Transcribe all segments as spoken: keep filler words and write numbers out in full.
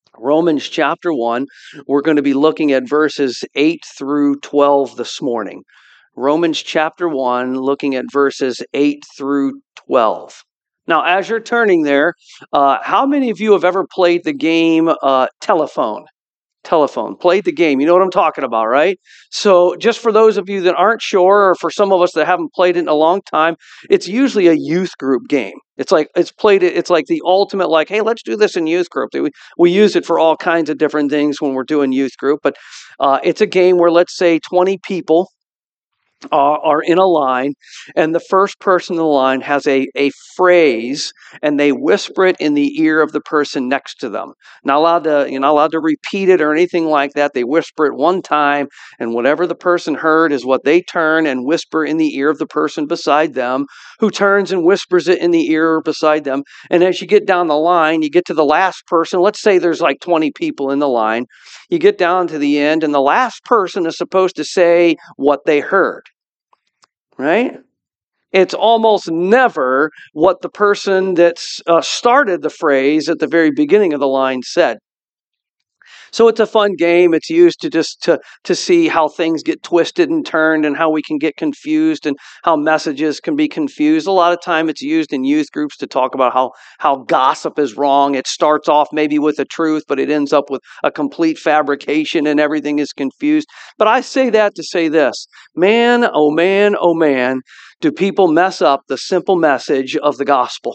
Romans chapter one, we're going to be looking at verses eight through twelve this morning. Romans chapter one, looking at verses eight through twelve. Now, as you're turning there, uh, how many of you have ever played the game uh, telephone? Telephone, played the game. You know what I'm talking about, right? So just for those of you that aren't sure, or for some of us that haven't played it in a long time, it's usually a youth group game. It's like it's played. It's like the ultimate, like, hey, let's do this in youth group. We we use it for all kinds of different things when we're doing youth group. But uh, it's a game where, let's say, twenty people Uh, are in a line, and the first person in the line has a, a phrase, and they whisper it in the ear of the person next to them. Not allowed to, you're not allowed to repeat it or anything like that. They whisper it one time, and whatever the person heard is what they turn and whisper in the ear of the person beside them, who turns and whispers it in the ear beside them. And as you get down the line, you get to the last person. Let's say there's like twenty people in the line. You get down to the end, and the last person is supposed to say what they heard. Right? It's almost never what the person that uh, started the phrase at the very beginning of the line said. So it's a fun game. It's used to just to, to see how things get twisted and turned, and how we can get confused, and how messages can be confused. A lot of time it's used in youth groups to talk about how, how gossip is wrong. It starts off maybe with the truth, but it ends up with a complete fabrication and everything is confused. But I say that to say this: man, oh man, oh man, do people mess up the simple message of the gospel.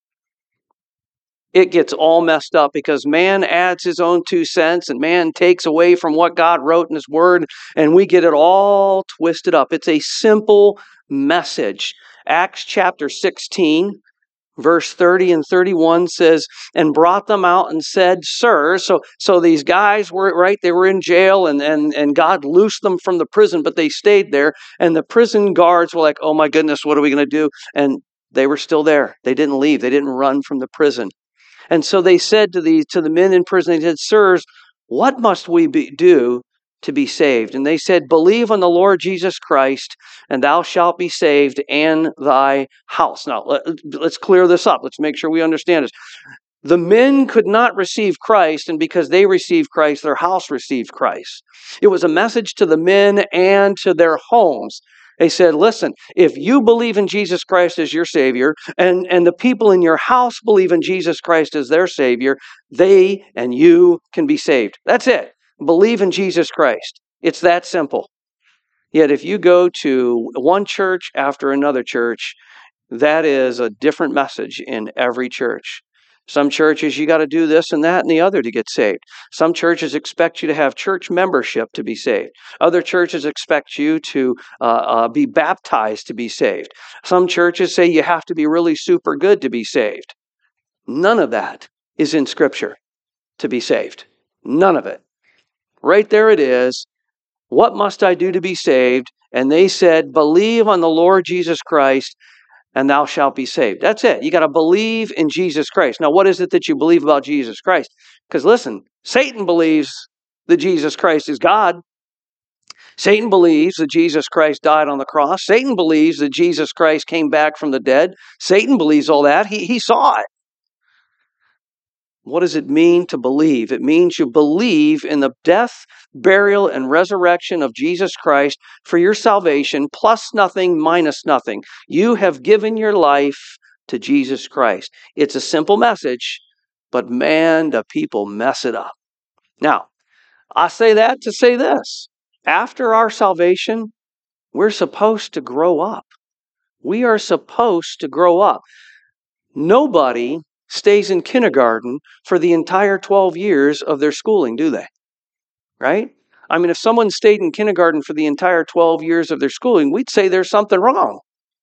It gets all messed up because man adds his own two cents, and man takes away from what God wrote in his word, and we get it all twisted up. It's a simple message. Acts chapter sixteen, verse thirty and thirty-one says, and brought them out and said, Sir, so so these guys were, right, they were in jail, and, and, and God loosed them from the prison, but they stayed there, and the prison guards were like, oh my goodness, what are we going to do? And they were still there. They didn't leave. They didn't run from the prison. And so they said to the to the men in prison, they said, Sirs, what must we be, do to be saved? And they said, believe on the Lord Jesus Christ, and thou shalt be saved, and thy house. Now, let, let's clear this up. Let's make sure we understand this. The men could not receive Christ, and because they received Christ, their house received Christ. It was a message to the men and to their homes. They said, listen, if you believe in Jesus Christ as your Savior, and, and the people in your house believe in Jesus Christ as their Savior, they and you can be saved. That's it. Believe in Jesus Christ. It's that simple. Yet if you go to one church after another church, that is a different message in every church. Some churches, you got to do this and that and the other to get saved. Some churches expect you to have church membership to be saved. Other churches expect you to uh, uh, be baptized to be saved. Some churches say you have to be really super good to be saved. None of that is in Scripture to be saved. None of it. Right there it is. What must I do to be saved? And they said, believe on the Lord Jesus Christ, and thou shalt be saved. That's it. You got to believe in Jesus Christ. Now, what is it that you believe about Jesus Christ? Because listen, Satan believes that Jesus Christ is God. Satan believes that Jesus Christ died on the cross. Satan believes that Jesus Christ came back from the dead. Satan believes all that. He, he saw it. What does it mean to believe? It means you believe in the death, burial, and resurrection of Jesus Christ for your salvation, plus nothing, minus nothing. You have given your life to Jesus Christ. It's a simple message, but man, the people mess it up. Now, I say that to say this. After our salvation, we're supposed to grow up. We are supposed to grow up. Nobody stays in kindergarten for the entire twelve years of their schooling, do they? Right? I mean, if someone stayed in kindergarten for the entire twelve years of their schooling, we'd say there's something wrong.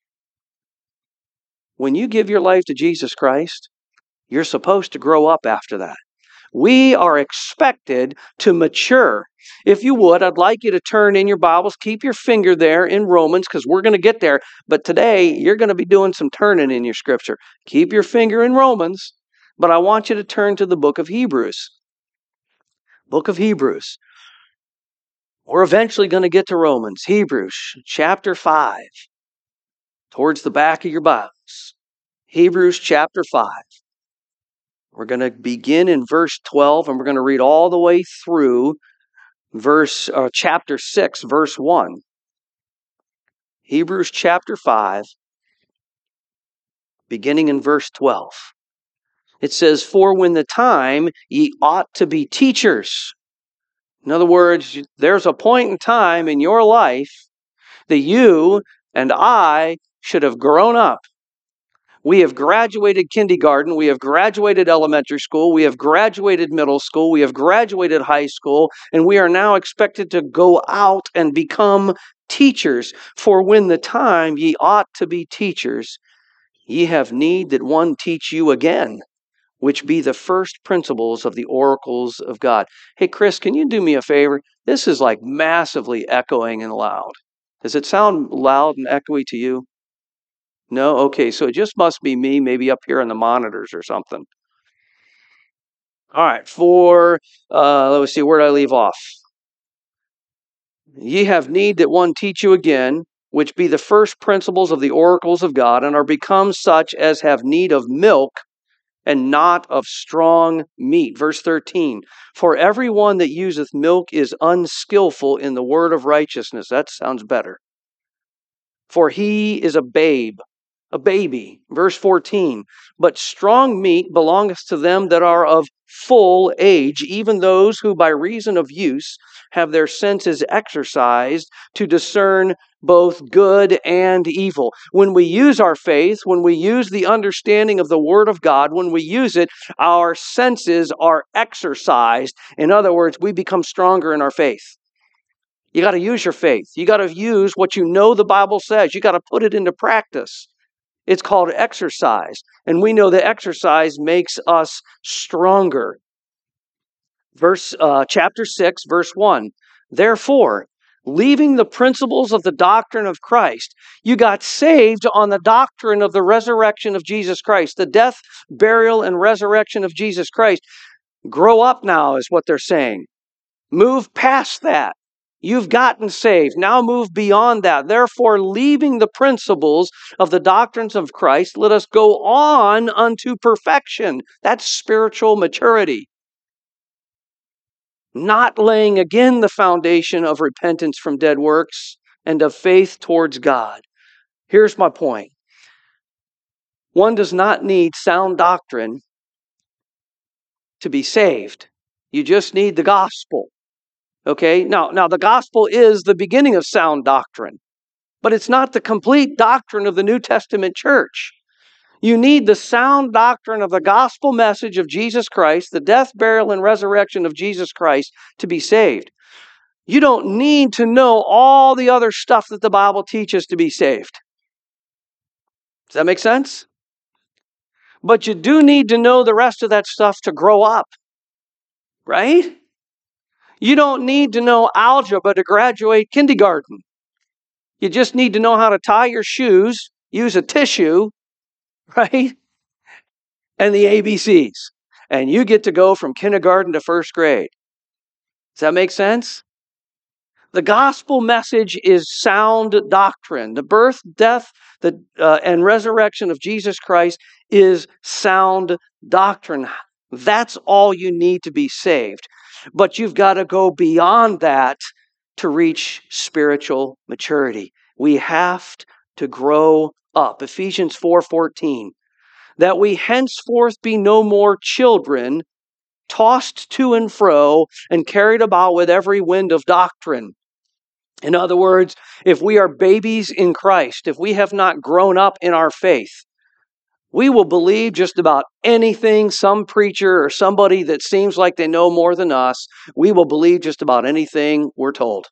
When you give your life to Jesus Christ, you're supposed to grow up after that. We are expected to mature. If you would, I'd like you to turn in your Bibles, keep your finger there in Romans, because we're going to get there. But today, you're going to be doing some turning in your Scripture. Keep your finger in Romans, but I want you to turn to the book of Hebrews. Book of Hebrews. We're eventually going to get to Romans. Hebrews chapter five. Towards the back of your Bibles. Hebrews chapter five. We're going to begin in verse twelve, and we're going to read all the way through verse uh, chapter six, verse one. Hebrews chapter five, beginning in verse twelve. It says, "For when the time ye ought to be teachers." In other words, there's a point in time in your life that you and I should have grown up. We have graduated kindergarten, we have graduated elementary school, we have graduated middle school, we have graduated high school, and we are now expected to go out and become teachers. For when the time ye ought to be teachers, ye have need that one teach you again, which be the first principles of the oracles of God. Hey, Chris, can you do me a favor? This is like massively echoing and loud. Does it sound loud and echoey to you? No? Okay, so it just must be me, maybe up here on the monitors or something. All right, for, uh, let me see, where did I leave off? Ye have need that one teach you again, which be the first principles of the oracles of God, and are become such as have need of milk, and not of strong meat. Verse thirteen, for everyone that useth milk is unskillful in the word of righteousness. That sounds better. For he is a babe, a baby. Verse fourteen, but strong meat belongeth to them that are of full age, even those who by reason of use have their senses exercised to discern both good and evil. When we use our faith, when we use the understanding of the Word of God, when we use it, our senses are exercised. In other words, we become stronger in our faith. You got to use your faith. You got to use what you know the Bible says. You got to put it into practice. It's called exercise. And we know that exercise makes us stronger. Verse uh, chapter six, verse one. Therefore, leaving the principles of the doctrine of Christ, you got saved on the doctrine of the resurrection of Jesus Christ, the death, burial, and resurrection of Jesus Christ. Grow up now is what they're saying. Move past that. You've gotten saved. Now move beyond that. Therefore, leaving the principles of the doctrines of Christ, let us go on unto perfection. That's spiritual maturity. Not laying again the foundation of repentance from dead works and of faith towards God. Here's my point. One does not need sound doctrine to be saved. You just need the gospel. Okay? Now, now the gospel is the beginning of sound doctrine, but it's not the complete doctrine of the New Testament church. You need the sound doctrine of the gospel message of Jesus Christ, the death, burial, and resurrection of Jesus Christ to be saved. You don't need to know all the other stuff that the Bible teaches to be saved. Does that make sense? But you do need to know the rest of that stuff to grow up, right? You don't need to know algebra to graduate kindergarten. You just need to know how to tie your shoes, use a tissue, right? And the A B Cs. And you get to go from kindergarten to first grade. Does that make sense? The gospel message is sound doctrine. The birth, death, the, uh, and resurrection of Jesus Christ is sound doctrine. That's all you need to be saved. But you've got to go beyond that to reach spiritual maturity. We have to grow up. Ephesians four fourteen. That we henceforth be no more children, tossed to and fro and carried about with every wind of doctrine. In other words, if we are babies in Christ, if we have not grown up in our faith, we will believe just about anything some preacher or somebody that seems like they know more than us, we will believe just about anything we're told.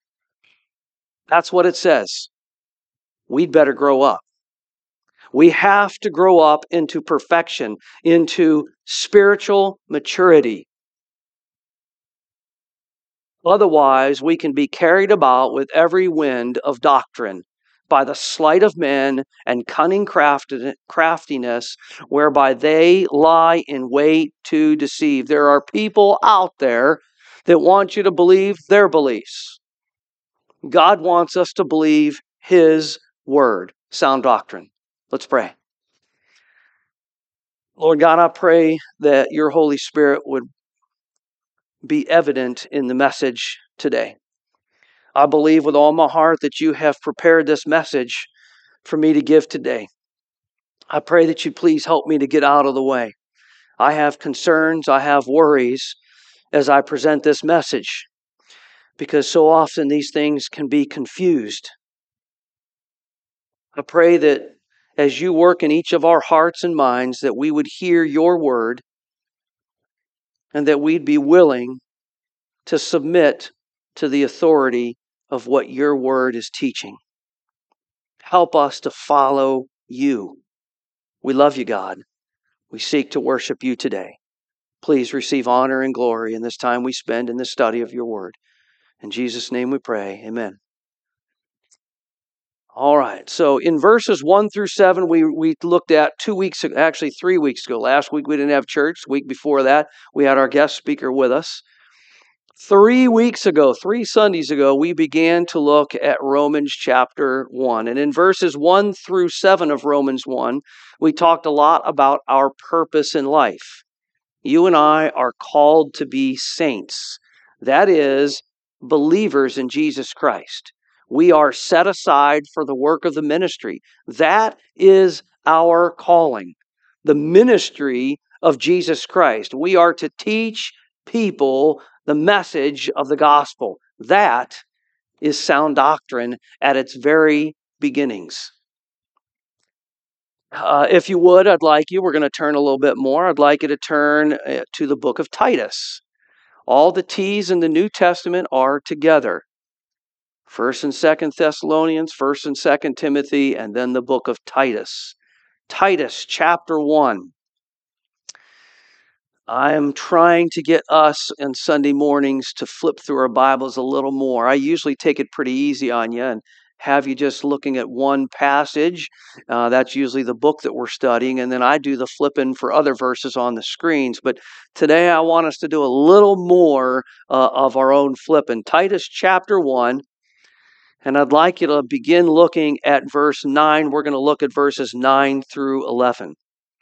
That's what it says. We'd better grow up. We have to grow up into perfection, into spiritual maturity. Otherwise, we can be carried about with every wind of doctrine by the sleight of men and cunning craftiness, whereby they lie in wait to deceive. There are people out there that want you to believe their beliefs. God wants us to believe His word, sound doctrine. Let's pray. Lord God, I pray that your Holy Spirit would be evident in the message today. I believe with all my heart that you have prepared this message for me to give today. I pray that you please help me to get out of the way. I have concerns, I have worries as I present this message, because so often these things can be confused. I pray that as you work in each of our hearts and minds, that we would hear your word and that we'd be willing to submit to the authority of what your word is teaching. Help us to follow you. We love you, God. We seek to worship you today. Please receive honor and glory in this time we spend in the study of your word. In Jesus' name we pray. Amen. All right. So in verses one through seven, we, we looked at two weeks ago, actually three weeks ago. Last week we didn't have church. The week before that, we had our guest speaker with us. Three weeks ago, three Sundays ago, we began to look at Romans chapter one. And in verses one through seven of Romans one, we talked a lot about our purpose in life. You and I are called to be saints. That is, believers in Jesus Christ. We are set aside for the work of the ministry. That is our calling. The ministry of Jesus Christ. We are to teach people the message of the gospel. That is sound doctrine at its very beginnings. Uh, if you would, I'd like you, we're going to turn a little bit more. I'd like you to turn uh, to the book of Titus. All the T's in the New Testament are together. First and Second Thessalonians, First and Second Timothy, and then the book of Titus. Titus chapter one. I am trying to get us on Sunday mornings to flip through our Bibles a little more. I usually take it pretty easy on you and have you just looking at one passage. Uh, that's usually the book that we're studying, and then I do the flipping for other verses on the screens. But today I want us to do a little more uh, of our own flipping. Titus chapter one, and I'd like you to begin looking at verse nine. We're going to look at verses nine through eleven.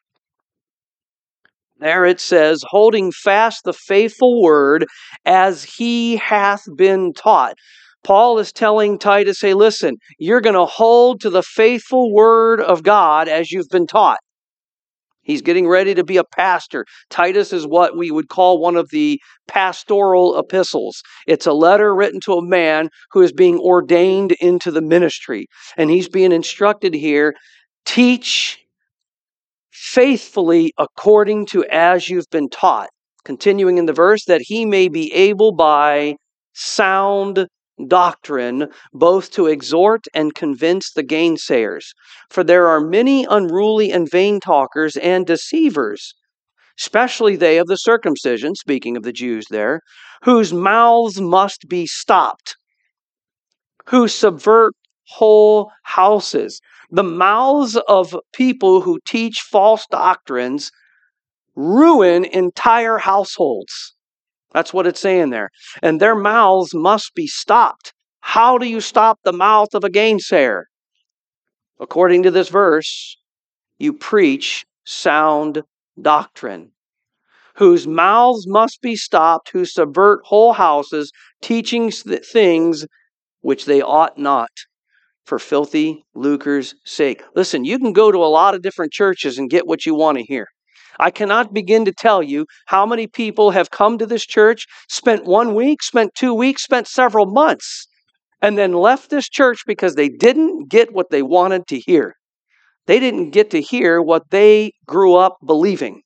There it says, holding fast the faithful word as he hath been taught. Paul is telling Titus, hey, listen, you're going to hold to the faithful word of God as you've been taught. He's getting ready to be a pastor. Titus is what we would call one of the pastoral epistles. It's a letter written to a man who is being ordained into the ministry. And he's being instructed here, teach faithfully according to as you've been taught. Continuing in the verse, that he may be able by sound doctrine both to exhort and convince the gainsayers. For there are many unruly and vain talkers and deceivers, especially they of the circumcision, speaking of the Jews there, whose mouths must be stopped, who subvert whole houses. The mouths of people who teach false doctrines ruin entire households. That's what it's saying there. And their mouths must be stopped. How do you stop the mouth of a gainsayer? According to this verse, you preach sound doctrine, whose mouths must be stopped, who subvert whole houses, teaching things which they ought not, for filthy lucre's sake. Listen, you can go to a lot of different churches and get what you want to hear. I cannot begin to tell you how many people have come to this church, spent one week, spent two weeks, spent several months, and then left this church because they didn't get what they wanted to hear. They didn't get to hear what they grew up believing.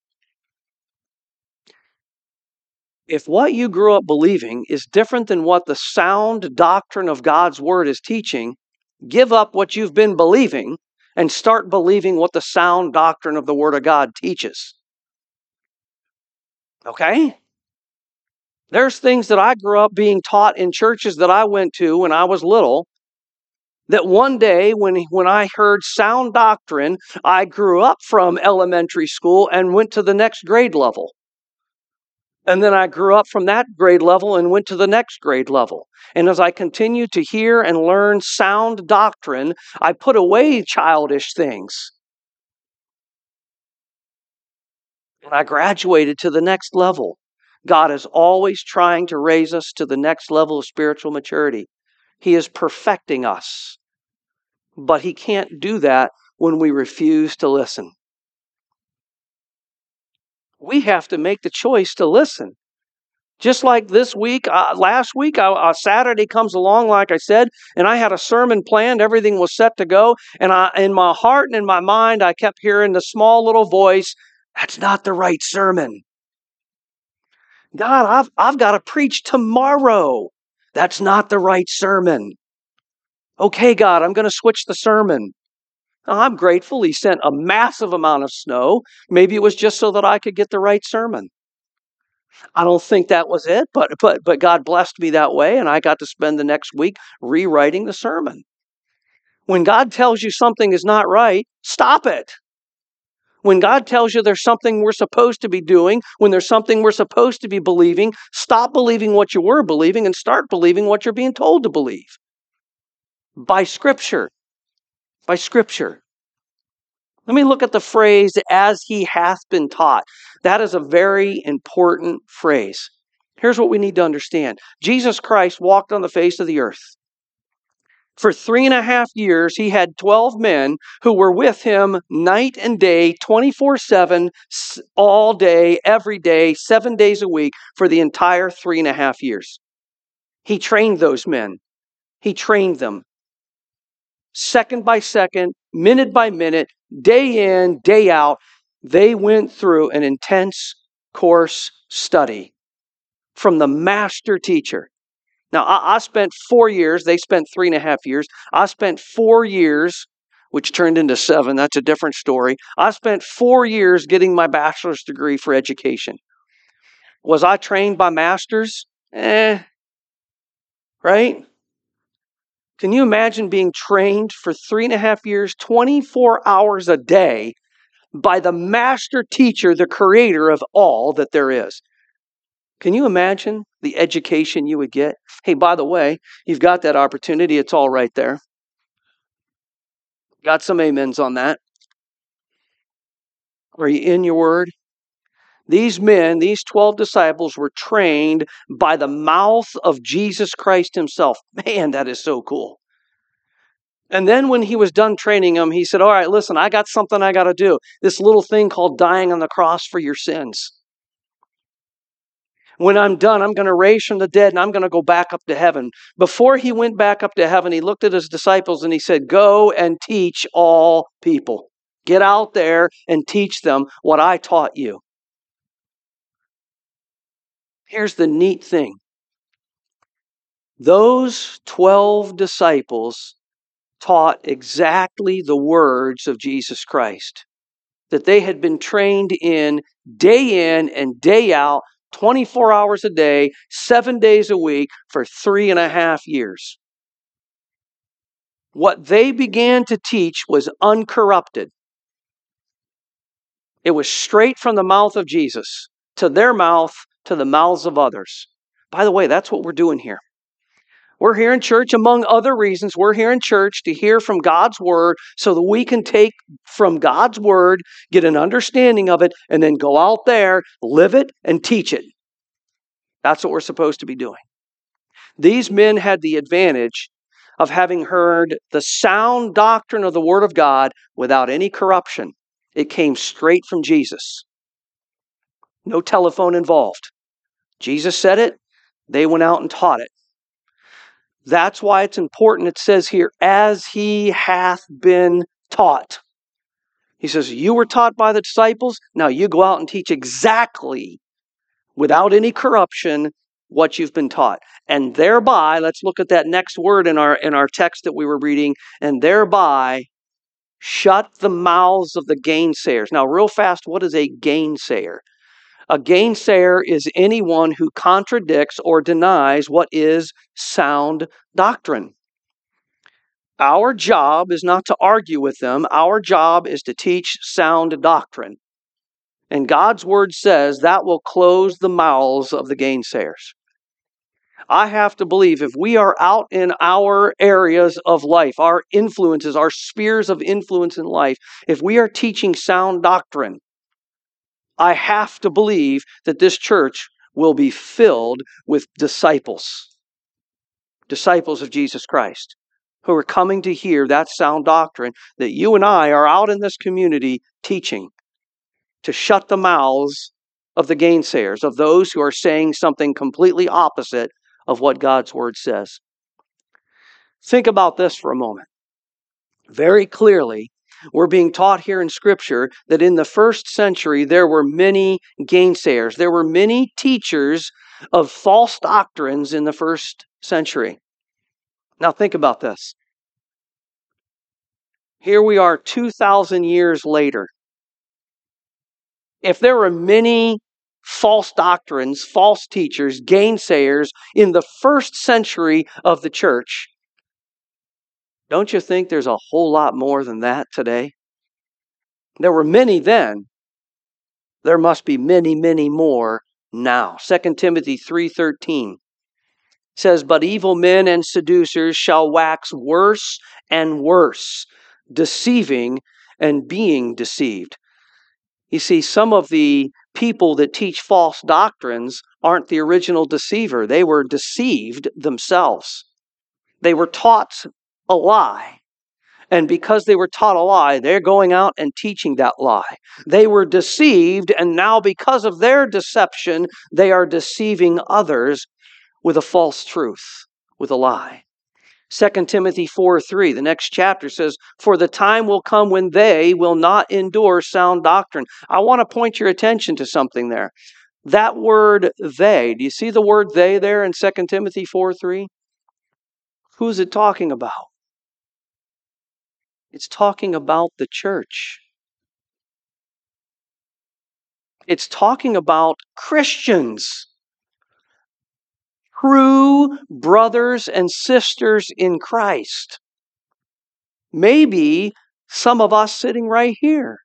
If what you grew up believing is different than what the sound doctrine of God's Word is teaching, give up what you've been believing and start believing what the sound doctrine of the Word of God teaches. Okay? There's things that I grew up being taught in churches that I went to when I was little, that one day when, when I heard sound doctrine, I grew up from elementary school and went to the next grade level. And then I grew up from that grade level and went to the next grade level. And as I continued to hear and learn sound doctrine, I put away childish things. And I graduated to the next level. God is always trying to raise us to the next level of spiritual maturity. He is perfecting us. But He can't do that when we refuse to listen. We have to make the choice to listen. Just like this week, uh, last week, uh, uh, Saturday comes along, like I said, and I had a sermon planned. Everything was set to go. And I, in my heart and in my mind, I kept hearing the small little voice, that's not the right sermon. God, I've, I've got to preach tomorrow. That's not the right sermon. Okay, God, I'm going to switch the sermon. Now, I'm grateful He sent a massive amount of snow. Maybe it was just so that I could get the right sermon. I don't think that was it, but but but God blessed me that way, and I got to spend the next week rewriting the sermon. When God tells you something is not right, stop it. When God tells you there's something we're supposed to be doing, when there's something we're supposed to be believing, stop believing what you were believing and start believing what you're being told to believe. By Scripture. By Scripture. Let me look at the phrase, as He hath been taught. That is a very important phrase. Here's what we need to understand. Jesus Christ walked on the face of the earth. For three and a half years, He had twelve men who were with Him night and day, twenty-four seven, all day, every day, seven days a week, for the entire three and a half years. He trained those men. He trained them. Second by second, minute by minute, day in, day out, they went through an intense course study from the master teacher. Now, I, I spent four years. They spent three and a half years. I spent four years, which turned into seven. That's a different story. I spent four years getting my bachelor's degree for education. Was I trained by masters? Eh, right? Can you imagine being trained for three and a half years, twenty-four hours a day, by the master teacher, the creator of all that there is? Can you imagine the education you would get? Hey, by the way, you've got that opportunity. It's all right there. Got some amens on that. Are you in your word? These men, these twelve disciples, were trained by the mouth of Jesus Christ Himself. Man, that is so cool. And then when He was done training them, He said, all right, listen, I got something I got to do. This little thing called dying on the cross for your sins. When I'm done, I'm going to raise from the dead and I'm going to go back up to heaven. Before He went back up to heaven, He looked at His disciples and He said, go and teach all people. Get out there and teach them what I taught you. Here's the neat thing. Those twelve disciples taught exactly the words of Jesus Christ that they had been trained in day in and day out, twenty-four hours a day, seven days a week for three and a half years. What they began to teach was uncorrupted. It was straight from the mouth of Jesus to their mouth, to the mouths of others. By the way, that's what we're doing here. We're here in church, among other reasons, we're here in church to hear from God's Word so that we can take from God's Word, get an understanding of it, and then go out there, live it, and teach it. That's what we're supposed to be doing. These men had the advantage of having heard the sound doctrine of the Word of God without any corruption. It came straight from Jesus. No telephone involved. Jesus said it, they went out and taught it. That's why it's important. It says here, as He hath been taught. He says, you were taught by the disciples. Now you go out and teach exactly, without any corruption, what you've been taught. And thereby, let's look at that next word in our, in our text that we were reading. And thereby, shut the mouths of the gainsayers. Now, real fast, what is a gainsayer? A gainsayer is anyone who contradicts or denies what is sound doctrine. Our job is not to argue with them. Our job is to teach sound doctrine. And God's Word says that will close the mouths of the gainsayers. I have to believe if we are out in our areas of life, our influences, our spheres of influence in life, if we are teaching sound doctrine, I have to believe that this church will be filled with disciples. Disciples of Jesus Christ, who are coming to hear that sound doctrine that you and I are out in this community teaching, to shut the mouths of the gainsayers, of those who are saying something completely opposite of what God's Word says. Think about this for a moment. Very clearly, we're being taught here in Scripture that in the first century there were many gainsayers. There were many teachers of false doctrines in the first century. Now think about this. Here we are two thousand years later. If there were many false doctrines, false teachers, gainsayers in the first century of the church, don't you think there's a whole lot more than that today? There were many then. There must be many, many more now. Second Timothy three thirteen says, "But evil men and seducers shall wax worse and worse, deceiving and being deceived." You see, some of the people that teach false doctrines aren't the original deceiver. They were deceived themselves. They were taught a lie. And because they were taught a lie, they're going out and teaching that lie. They were deceived, and now because of their deception, they are deceiving others with a false truth, with a lie. Second Timothy four three, the next chapter says, "For the time will come when they will not endure sound doctrine." I want to point your attention to something there. That word "they," do you see the word "they" there in Second Timothy four three? Who's it talking about? It's talking about the church. It's talking about Christians. True brothers and sisters in Christ. Maybe some of us sitting right here.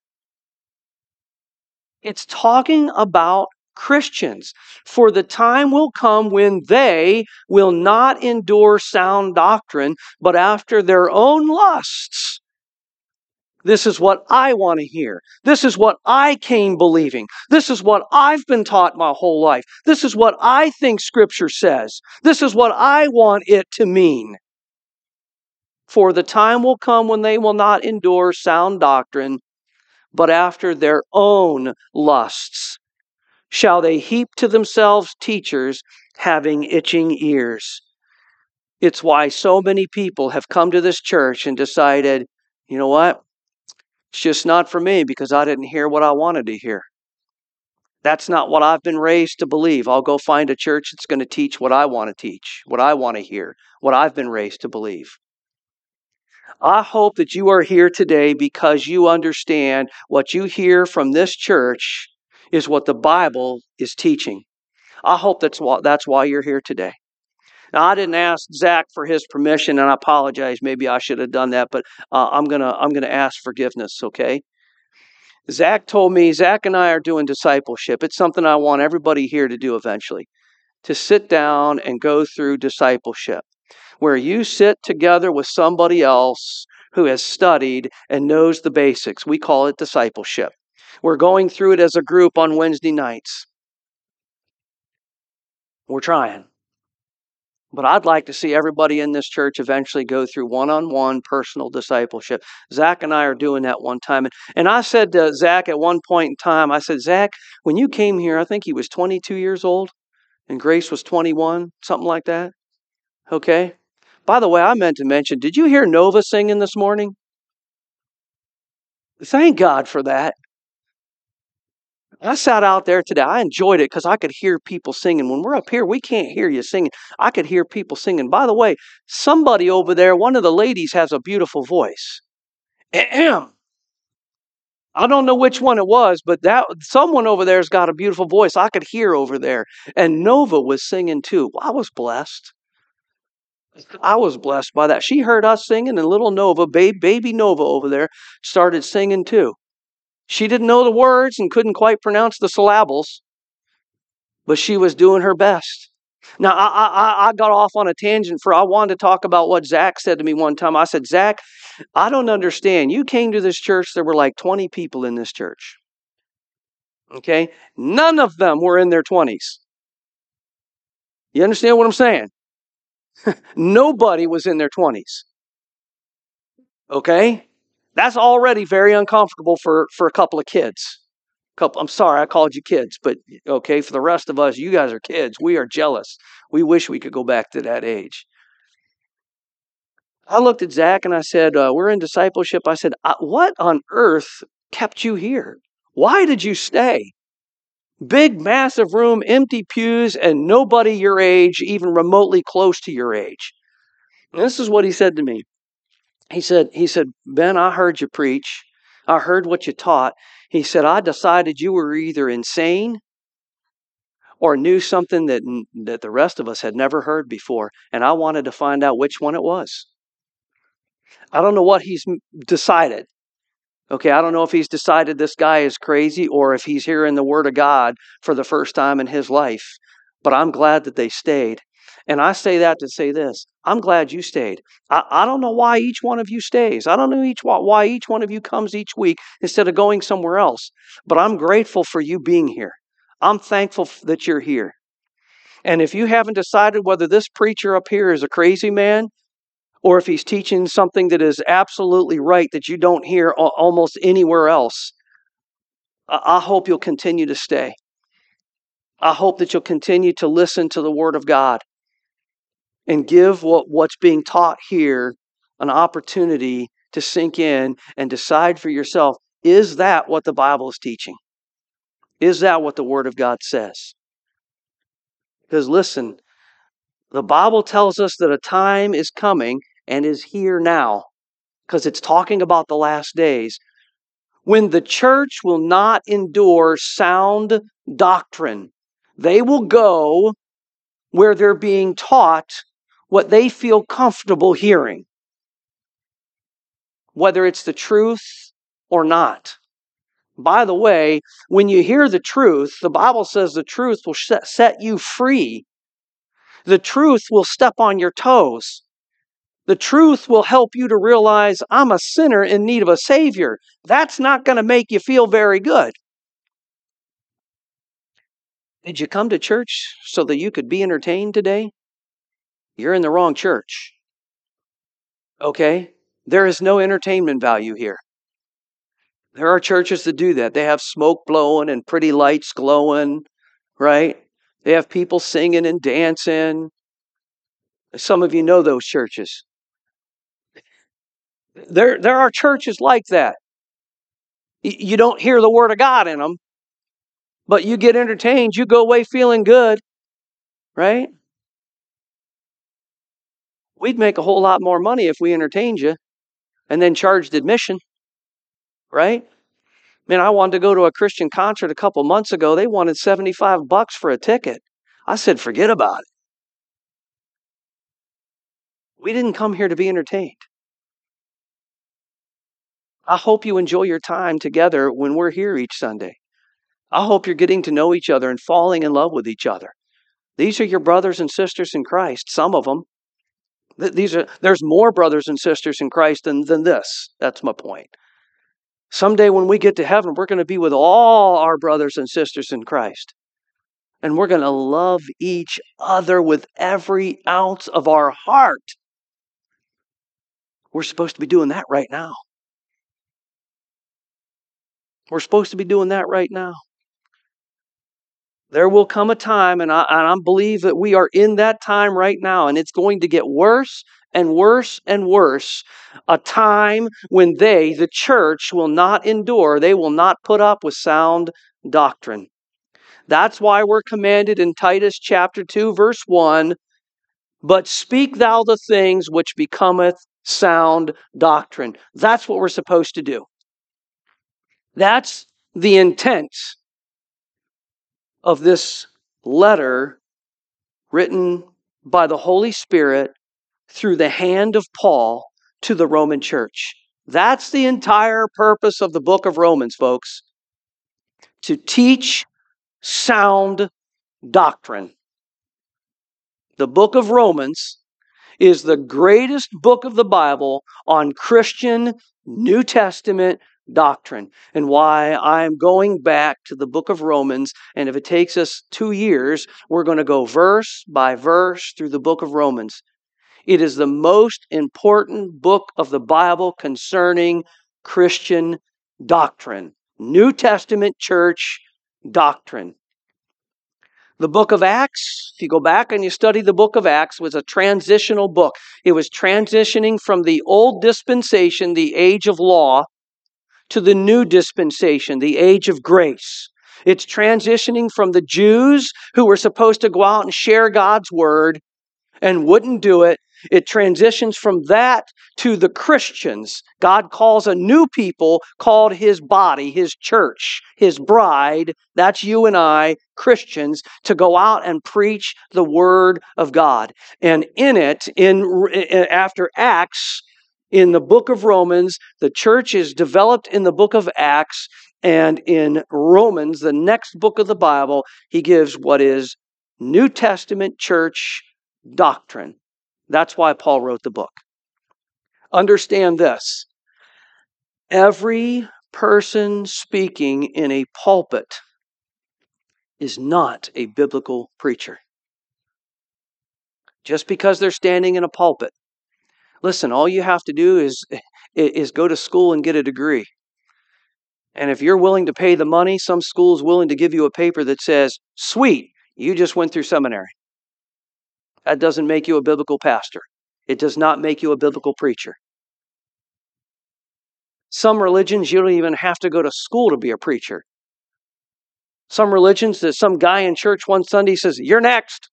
It's talking about Christians. For the time will come when they will not endure sound doctrine, but after their own lusts. This is what I want to hear. This is what I came believing. This is what I've been taught my whole life. This is what I think Scripture says. This is what I want it to mean. For the time will come when they will not endure sound doctrine, but after their own lusts shall they heap to themselves teachers having itching ears. It's why so many people have come to this church and decided, you know what? It's just not for me because I didn't hear what I wanted to hear. That's not what I've been raised to believe. I'll go find a church that's going to teach what I want to teach, what I want to hear, what I've been raised to believe. I hope that you are here today because you understand what you hear from this church is what the Bible is teaching. I hope that's why, that's why you're here today. Now, I didn't ask Zach for his permission, and I apologize. Maybe I should have done that, but uh, I'm gonna I'm gonna ask forgiveness. Okay? Zach told me Zach and I are doing discipleship. It's something I want everybody here to do eventually, to sit down and go through discipleship, where you sit together with somebody else who has studied and knows the basics. We call it discipleship. We're going through it as a group on Wednesday nights. We're trying. But I'd like to see everybody in this church eventually go through one-on-one personal discipleship. Zach and I are doing that one time. And I said to Zach at one point in time, I said, Zach, when you came here, I think he was twenty-two years old and Grace was twenty-one, something like that. Okay? By the way, I meant to mention, did you hear Nova singing this morning? Thank God for that. I sat out there today. I enjoyed it because I could hear people singing. When we're up here, we can't hear you singing. I could hear people singing. By the way, somebody over there, one of the ladies has a beautiful voice. Ahem. I don't know which one it was, but that someone over there's got a beautiful voice. I could hear over there. And Nova was singing too. I was blessed. I was blessed by that. She heard us singing, and little Nova, baby Nova over there, started singing too. She didn't know the words and couldn't quite pronounce the syllables, but she was doing her best. Now, I, I, I got off on a tangent for I wanted to talk about what Zach said to me one time. I said, Zach, I don't understand. You came to this church, there were like twenty people in this church. Okay? None of them were in their twenties. You understand what I'm saying? Nobody was in their twenties. Okay? That's already very uncomfortable for, for a couple of kids. Couple, I'm sorry I called you kids, but okay, for the rest of us, you guys are kids. We are jealous. We wish we could go back to that age. I looked at Zach and I said, uh, we're in discipleship. I said, what on earth kept you here? Why did you stay? Big, massive room, empty pews, and nobody your age, even remotely close to your age. And this is what he said to me. He said, he said, Ben, I heard you preach. I heard what you taught. He said, I decided you were either insane or knew something that, that the rest of us had never heard before. And I wanted to find out which one it was. I don't know what he's decided. Okay, I don't know if he's decided this guy is crazy or if he's hearing the word of God for the first time in his life. But I'm glad that they stayed. And I say that to say this. I'm glad you stayed. I, I don't know why each one of you stays. I don't know each why each one of you comes each week instead of going somewhere else. But I'm grateful for you being here. I'm thankful that you're here. And if you haven't decided whether this preacher up here is a crazy man, or if he's teaching something that is absolutely right that you don't hear almost anywhere else, I hope you'll continue to stay. I hope that you'll continue to listen to the Word of God and give what, what's being taught here an opportunity to sink in and decide for yourself, is that what the Bible is teaching? Is that what the Word of God says? Because listen, the Bible tells us that a time is coming and is here now, because it's talking about the last days, when the church will not endure sound doctrine. They will go where they're being taught what they feel comfortable hearing, whether it's the truth or not. By the way, when you hear the truth, the Bible says the truth will set you free. The truth will step on your toes. The truth will help you to realize I'm a sinner in need of a Savior. That's not going to make you feel very good. Did you come to church so that you could be entertained today? You're in the wrong church. Okay? There is no entertainment value here. There are churches that do that. They have smoke blowing and pretty lights glowing, right? They have people singing and dancing. Some of you know those churches. There, there are churches like that. You don't hear the Word of God in them, but you get entertained. You go away feeling good, right? We'd make a whole lot more money if we entertained you and then charged admission, right? Man, I wanted to go to a Christian concert a couple months ago. They wanted seventy-five bucks for a ticket. I said, forget about it. We didn't come here to be entertained. I hope you enjoy your time together when we're here each Sunday. I hope you're getting to know each other and falling in love with each other. These are your brothers and sisters in Christ, some of them. These are, there's more brothers and sisters in Christ than, than this. That's my point. Someday when we get to heaven, we're going to be with all our brothers and sisters in Christ. And we're going to love each other with every ounce of our heart. We're supposed to be doing that right now. We're supposed to be doing that right now. There will come a time, and I, and I believe that we are in that time right now, and it's going to get worse and worse and worse. A time when they, the church, will not endure. They will not put up with sound doctrine. That's why we're commanded in Titus chapter two, verse one, but speak thou the things which becometh sound doctrine. That's what we're supposed to do. That's the intent of this letter written by the Holy Spirit through the hand of Paul to the Roman church. That's the entire purpose of the book of Romans, folks. To teach sound doctrine. The book of Romans is the greatest book of the Bible on Christian New Testament doctrine, and why I'm going back to the book of Romans. And if it takes us two years, we're going to go verse by verse through the book of Romans. It is the most important book of the Bible concerning Christian doctrine, New Testament church doctrine. The book of Acts, if you go back and you study the book of Acts, was a transitional book. It was transitioning from the old dispensation, the age of law, to the new dispensation, the age of grace. It's transitioning from the Jews who were supposed to go out and share God's word and wouldn't do it. It transitions from that to the Christians. God calls a new people called His body, His church, His bride. That's you and I, Christians, to go out and preach the Word of God. And in it, in after Acts, in the book of Romans, the church is developed in the book of Acts, and in Romans, the next book of the Bible, he gives what is New Testament church doctrine. That's why Paul wrote the book. Understand this. Every person speaking in a pulpit is not a biblical preacher. Just because they're standing in a pulpit. Listen, all you have to do is, is go to school and get a degree. And if you're willing to pay the money, some school's willing to give you a paper that says, sweet, you just went through seminary. That doesn't make you a biblical pastor. It does not make you a biblical preacher. Some religions, you don't even have to go to school to be a preacher. Some religions, that some guy in church one Sunday says, you're next.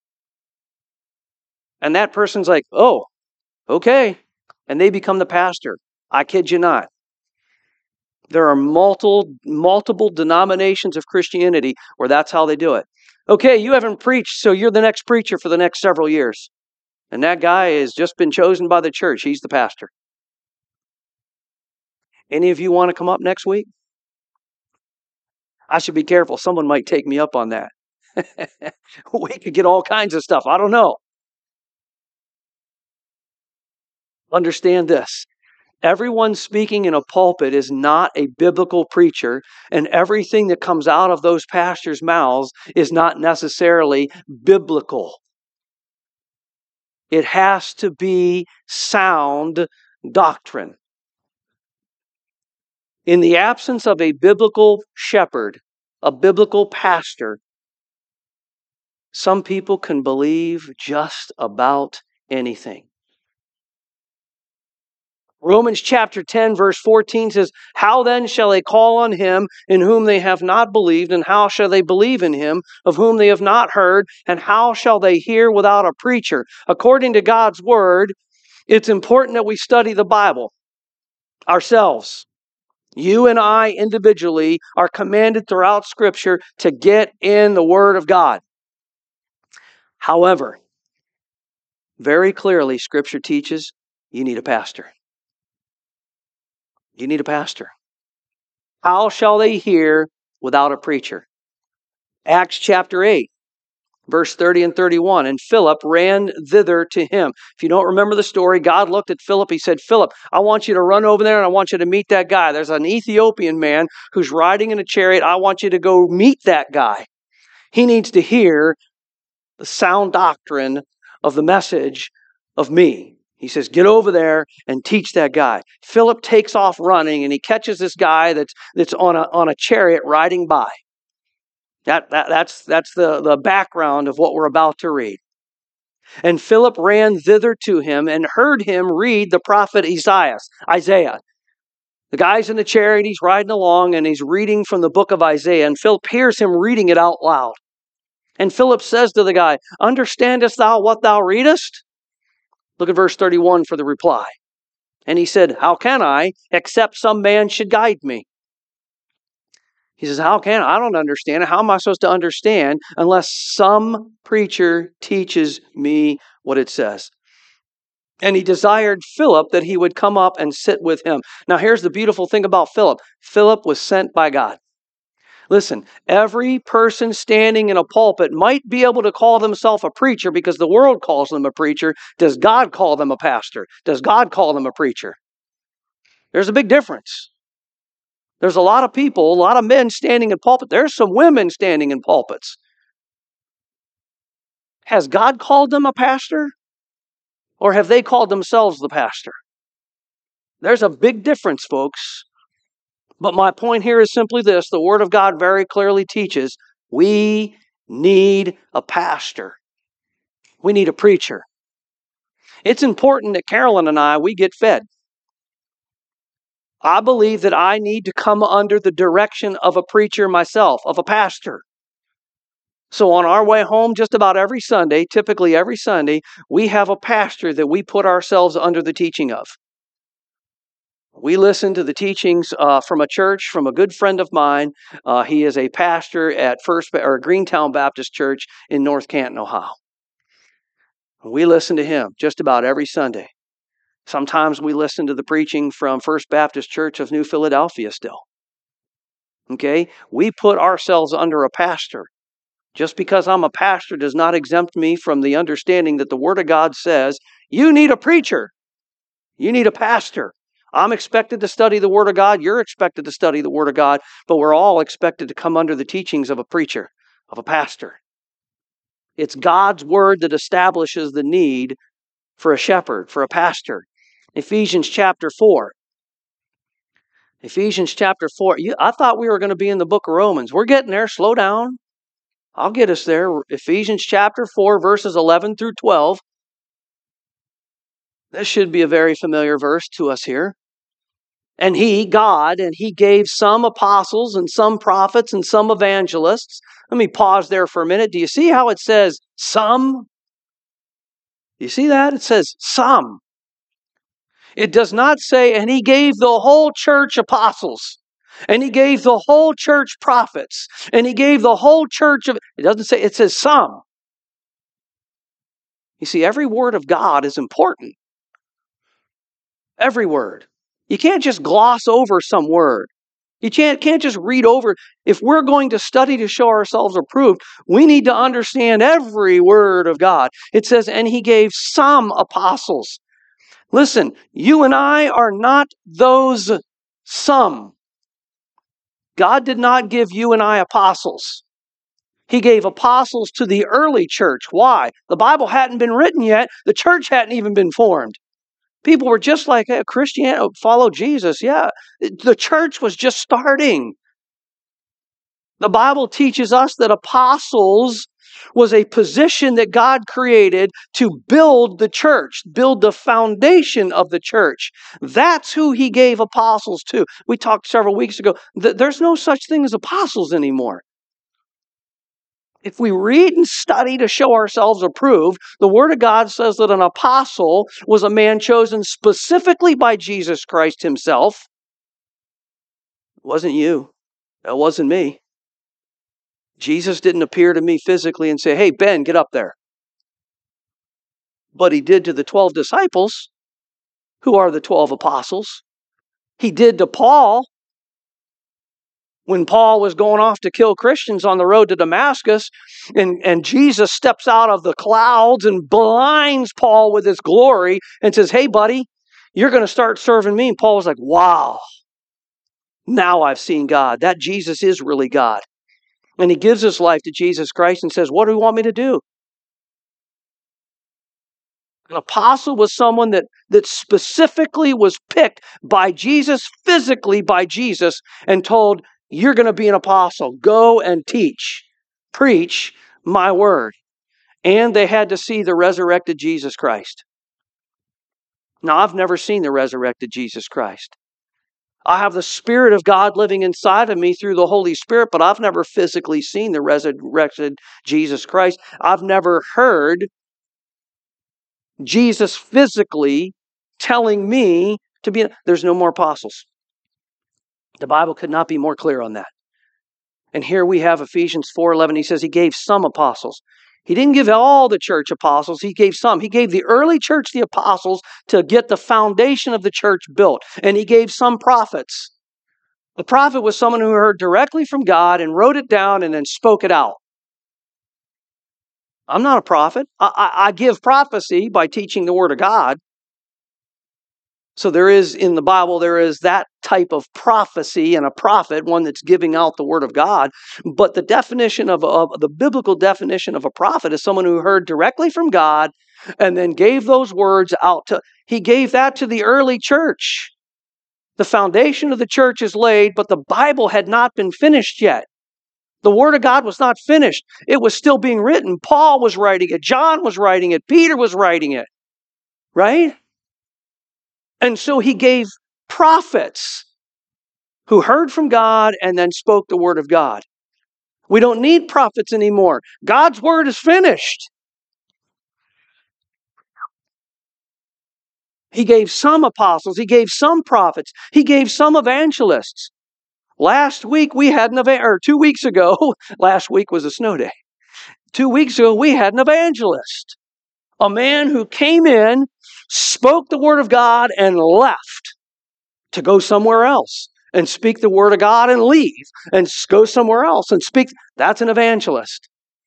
And that person's like, oh, okay. And they become the pastor. I kid you not. There are multiple, multiple denominations of Christianity where that's how they do it. Okay, you haven't preached, so you're the next preacher for the next several years. And that guy has just been chosen by the church. He's the pastor. Any of you want to come up next week? I should be careful. Someone might take me up on that. We could get all kinds of stuff. I don't know. Understand this. Everyone speaking in a pulpit is not a biblical preacher, and everything that comes out of those pastors' mouths is not necessarily biblical. It has to be sound doctrine. In the absence of a biblical shepherd, a biblical pastor, some people can believe just about anything. Romans chapter ten verse fourteen says, how then shall they call on him in whom they have not believed? And how shall they believe in him of whom they have not heard? And how shall they hear without a preacher? According to God's word, it's important that we study the Bible ourselves. You and I individually are commanded throughout Scripture to get in the Word of God. However, very clearly Scripture teaches you need a pastor. You need a pastor. How shall they hear without a preacher? Acts chapter eight, verse thirty and thirty-one. And Philip ran thither to him. If you don't remember the story, God looked at Philip. He said, Philip, I want you to run over there and I want you to meet that guy. There's an Ethiopian man who's riding in a chariot. I want you to go meet that guy. He needs to hear the sound doctrine of the message of me. He says, get over there and teach that guy. Philip takes off running and he catches this guy that's that's on a on a chariot riding by. That, that that's that's the, the background of what we're about to read. And Philip ran thither to him and heard him read the prophet Isaiah. Isaiah. The guy's in the chariot, he's riding along and he's reading from the book of Isaiah. And Philip hears him reading it out loud. And Philip says to the guy, understandest thou what thou readest? Look at verse thirty-one for the reply. And he said, how can I, except some man should guide me? He says, how can I? I don't understand it. How am I supposed to understand unless some preacher teaches me what it says? And he desired Philip that he would come up and sit with him. Now here's the beautiful thing about Philip. Philip was sent by God. Listen, every person standing in a pulpit might be able to call themselves a preacher because the world calls them a preacher. Does God call them a pastor? Does God call them a preacher? There's a big difference. There's a lot of people, a lot of men standing in pulpits. There's some women standing in pulpits. Has God called them a pastor? Or have they called themselves the pastor? There's a big difference, folks. But my point here is simply this. The Word of God very clearly teaches we need a pastor. We need a preacher. It's important that Carolyn and I, we get fed. I believe that I need to come under the direction of a preacher myself, of a pastor. So on our way home, just about every Sunday, typically every Sunday, we have a pastor that we put ourselves under the teaching of. We listen to the teachings uh, from a church, from a good friend of mine. Uh, he is a pastor at First or Greentown Baptist Church in North Canton, Ohio. We listen to him just about every Sunday. Sometimes we listen to the preaching from First Baptist Church of New Philadelphia still. Okay? We put ourselves under a pastor. Just because I'm a pastor does not exempt me from the understanding that the Word of God says, you need a preacher. You need a pastor. I'm expected to study the Word of God. You're expected to study the Word of God. But we're all expected to come under the teachings of a preacher, of a pastor. It's God's Word that establishes the need for a shepherd, for a pastor. Ephesians chapter four. Ephesians chapter four. You, I thought we were going to be in the book of Romans. We're getting there. Slow down. I'll get us there. Ephesians chapter four, verses eleven through twelve. This should be a very familiar verse to us here. And he, God, and he gave some apostles and some prophets and some evangelists. Let me pause there for a minute. Do you see how it says some? You see that? It says some. It does not say, and he gave the whole church apostles. And he gave the whole church prophets. And he gave the whole church of... It doesn't say, it says some. You see, every word of God is important. Every word. You can't just gloss over some word. You can't, can't just read over. If we're going to study to show ourselves approved, we need to understand every word of God. It says, and he gave some apostles. Listen, you and I are not those some. God did not give you and I apostles. He gave apostles to the early church. Why? The Bible hadn't been written yet. The church hadn't even been formed. People were just like, hey, Christianity, follow Jesus. Yeah, the church was just starting. The Bible teaches us that apostles was a position that God created to build the church, build the foundation of the church. That's who he gave apostles to. We talked several weeks ago that there's no such thing as apostles anymore. If we read and study to show ourselves approved, the Word of God says that an apostle was a man chosen specifically by Jesus Christ himself. It wasn't you. That wasn't me. Jesus didn't appear to me physically and say, hey, Ben, get up there. But he did to the twelve disciples, who are the twelve apostles. He did to Paul. When Paul was going off to kill Christians on the road to Damascus, and, and Jesus steps out of the clouds and blinds Paul with his glory and says, hey, buddy, you're going to start serving me. And Paul was like, wow, now I've seen God. That Jesus is really God. And he gives his life to Jesus Christ and says, what do you want me to do? An apostle was someone that, that specifically was picked by Jesus, physically by Jesus, and told, you're going to be an apostle. Go and teach, preach my word. And they had to see the resurrected Jesus Christ. Now, I've never seen the resurrected Jesus Christ. I have the Spirit of God living inside of me through the Holy Spirit, but I've never physically seen the resurrected Jesus Christ. I've never heard Jesus physically telling me to be... There's no more apostles. The Bible could not be more clear on that. And here we have Ephesians four eleven. He says he gave some apostles. He didn't give all the church apostles. He gave some. He gave the early church the apostles to get the foundation of the church built. And he gave some prophets. The prophet was someone who heard directly from God and wrote it down and then spoke it out. I'm not a prophet. I, I, I give prophecy by teaching the Word of God. So there is, in the Bible, there is that type of prophecy and a prophet, one that's giving out the word of God. But the definition of, of the biblical definition of a prophet is someone who heard directly from God and then gave those words out to, he gave that to the early church. The foundation of the church is laid, but the Bible had not been finished yet. The word of God was not finished. It was still being written. Paul was writing it. John was writing it. Peter was writing it. Right? And so he gave prophets who heard from God and then spoke the word of God. We don't need prophets anymore. God's word is finished. He gave some apostles. He gave some prophets. He gave some evangelists. Last week we had an evangelist, or two weeks ago, last week was a snow day. Two weeks ago we had an evangelist. A man who came in, spoke the word of God, and left to go somewhere else and speak the word of God and leave and go somewhere else and speak. That's an evangelist.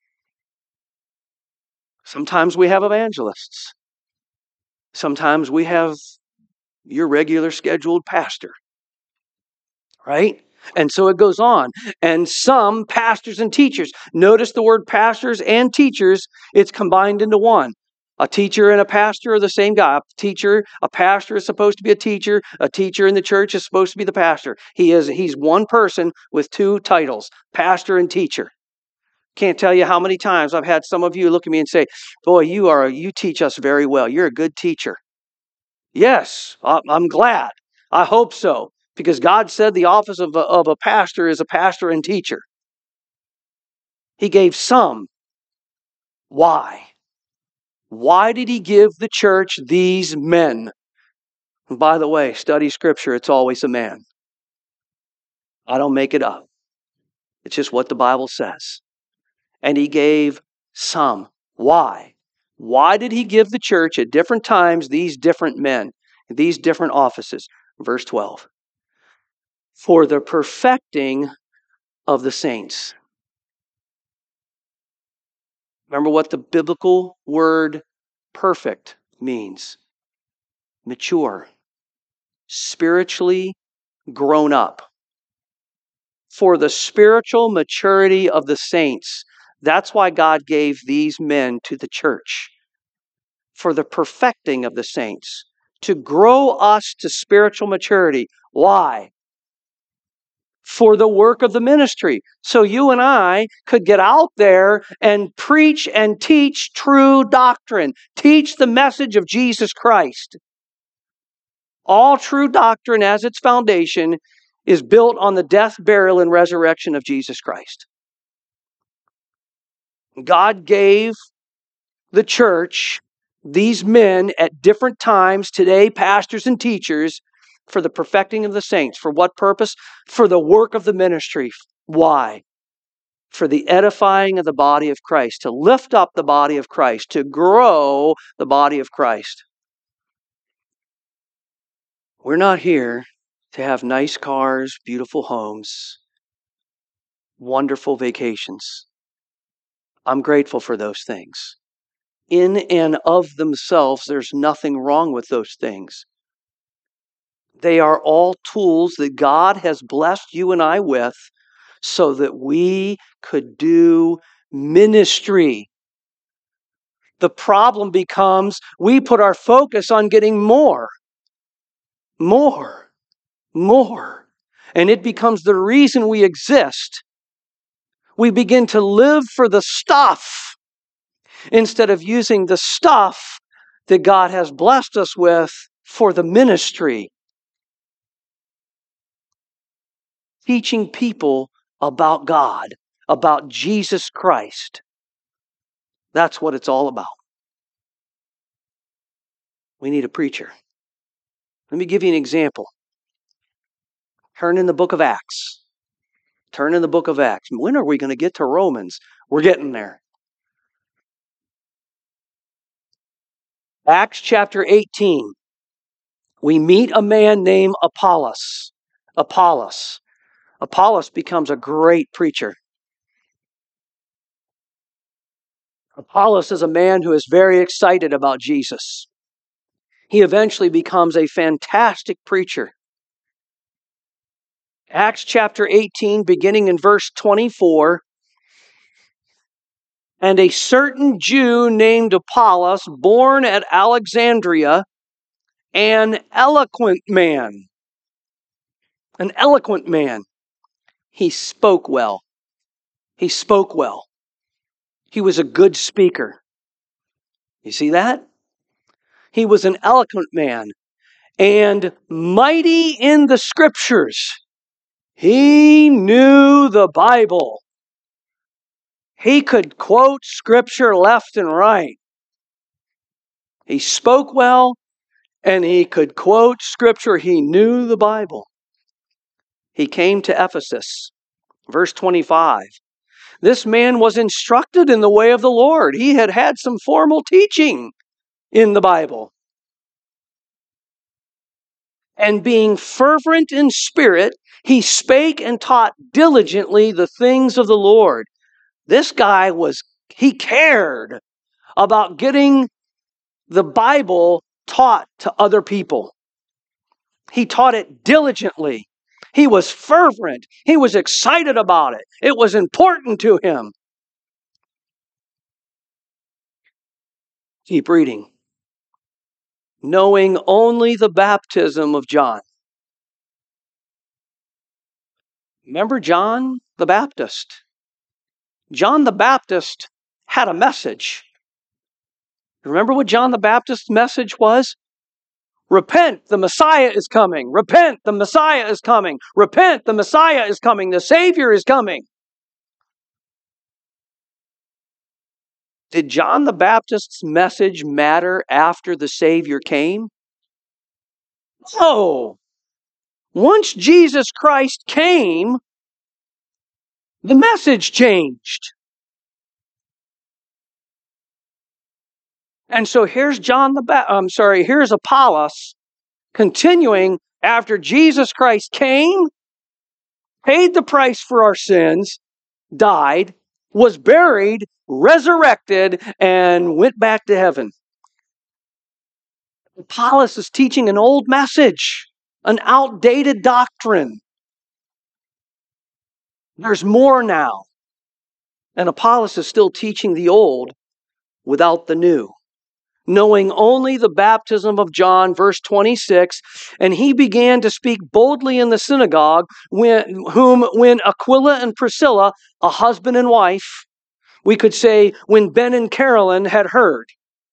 Sometimes we have evangelists. Sometimes we have your regular scheduled pastor. Right? And so it goes on. And some pastors and teachers. Notice the word pastors and teachers, it's combined into one. A teacher and a pastor are the same guy. A teacher, a pastor is supposed to be a teacher. A teacher in the church is supposed to be the pastor. He is, he's one person with two titles, pastor and teacher. Can't tell you how many times I've had some of you look at me and say, boy, you are, you teach us very well. You're a good teacher. Yes, I'm glad. I hope so. Because God said the office of a, of a pastor is a pastor and teacher. He gave some. Why? Why did he give the church these men? And by the way, study Scripture, it's always a man. I don't make it up. It's just what the Bible says. And he gave some. Why? Why did he give the church at different times these different men, these different offices? Verse twelve. For the perfecting of the saints. Remember what the biblical word perfect means. Mature. Spiritually grown up. For the spiritual maturity of the saints. That's why God gave these men to the church. For the perfecting of the saints. To grow us to spiritual maturity. Why? For the work of the ministry. So you and I could get out there and preach and teach true doctrine. Teach the message of Jesus Christ. All true doctrine as its foundation is built on the death, burial, and resurrection of Jesus Christ. God gave the church these men at different times, today pastors and teachers, for the perfecting of the saints. For what purpose? For the work of the ministry. Why? For the edifying of the body of Christ, to lift up the body of Christ, to grow the body of Christ. We're not here to have nice cars, beautiful homes, wonderful vacations. I'm grateful for those things. In and of themselves, there's nothing wrong with those things. They are all tools that God has blessed you and I with so that we could do ministry. The problem becomes we put our focus on getting more, more, more. And it becomes the reason we exist. We begin to live for the stuff instead of using the stuff that God has blessed us with for the ministry. Teaching people about God, about Jesus Christ. That's what it's all about. We need a preacher. Let me give you an example. Turn in the book of Acts. Turn in the book of Acts. When are we going to get to Romans? We're getting there. Acts chapter eighteen. We meet a man named Apollos. Apollos. Apollos becomes a great preacher. Apollos is a man who is very excited about Jesus. He eventually becomes a fantastic preacher. Acts chapter eighteen, beginning in verse twenty-four. And a certain Jew named Apollos, born at Alexandria, an eloquent man. An eloquent man. He spoke well. He spoke well. He was a good speaker. You see that? He was an eloquent man. And mighty in the Scriptures. He knew the Bible. He could quote Scripture left and right. He spoke well, and he could quote Scripture. He knew the Bible. He came to Ephesus. Verse twenty-five. This man was instructed in the way of the Lord. He had had some formal teaching in the Bible. And being fervent in spirit, he spake and taught diligently the things of the Lord. This guy was, he cared about getting the Bible taught to other people. He taught it diligently. He was fervent. He was excited about it. It was important to him. Keep reading. Knowing only the baptism of John. Remember John the Baptist? John the Baptist had a message. Remember what John the Baptist's message was? Repent, the Messiah is coming. Repent, the Messiah is coming. Repent, the Messiah is coming. The Savior is coming. Did John the Baptist's message matter after the Savior came? No. Once Jesus Christ came, the message changed. And so here's John the ba- I'm sorry, here's Apollos continuing after Jesus Christ came, paid the price for our sins, died, was buried, resurrected, and went back to heaven. Apollos is teaching an old message, an outdated doctrine. There's more now. And Apollos is still teaching the old without the new. Knowing only the baptism of John, verse twenty-six, and he began to speak boldly in the synagogue, when, whom when Aquila and Priscilla, a husband and wife, we could say when Ben and Carolyn had heard.